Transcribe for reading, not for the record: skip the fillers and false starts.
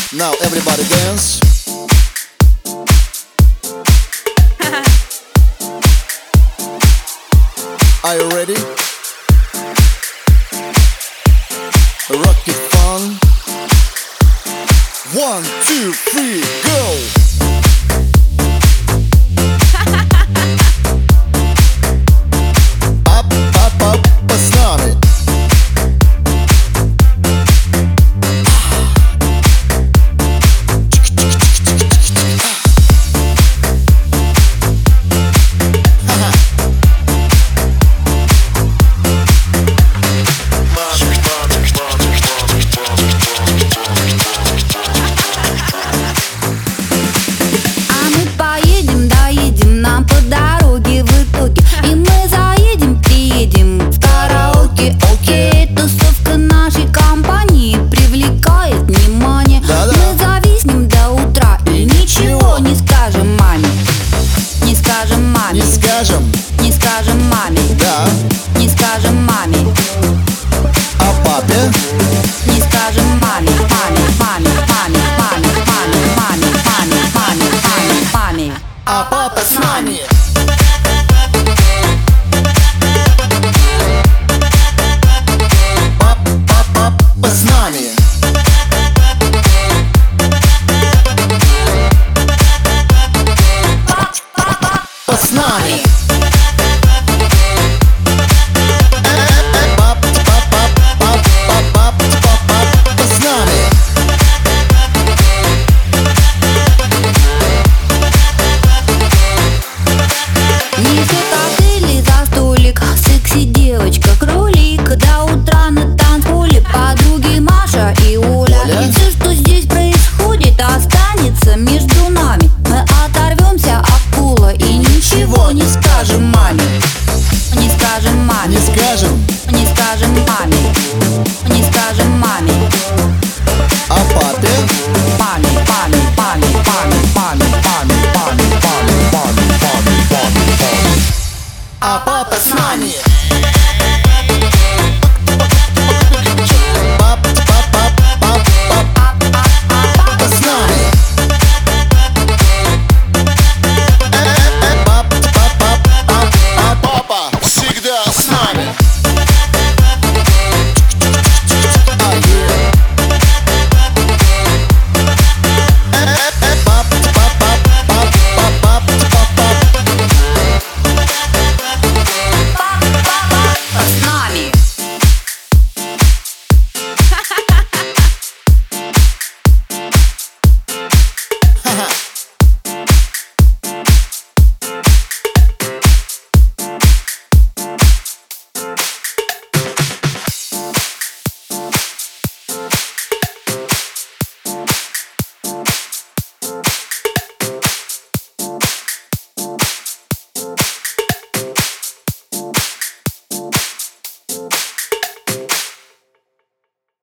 Now everybody dance. Are you ready? Rock it fun. 1, 2, 3, go! Up с нами. Не скажем маме, Да. не скажем маме. А папе? Не скажем маме, маме, маме, маме, маме, маме, маме, маме, маме, маме, маме. А папа с нами. Папа с нами. Папа с нами. Не закатили за столик, секси девочка, кролик. До утра на танцполе подруги Маша и Оля. И все, что здесь происходит, останется между нами. Мы оторвемся от пола и ничего не скажем маме. Не скажем маме, Не скажем. не скажем маме, не скажем маме. А папе? Маме, маме, маме, маме, маме, маме, маме, маме, маме, маме, маме. А папа с нами. Папа с нами. Папа всегда с нами.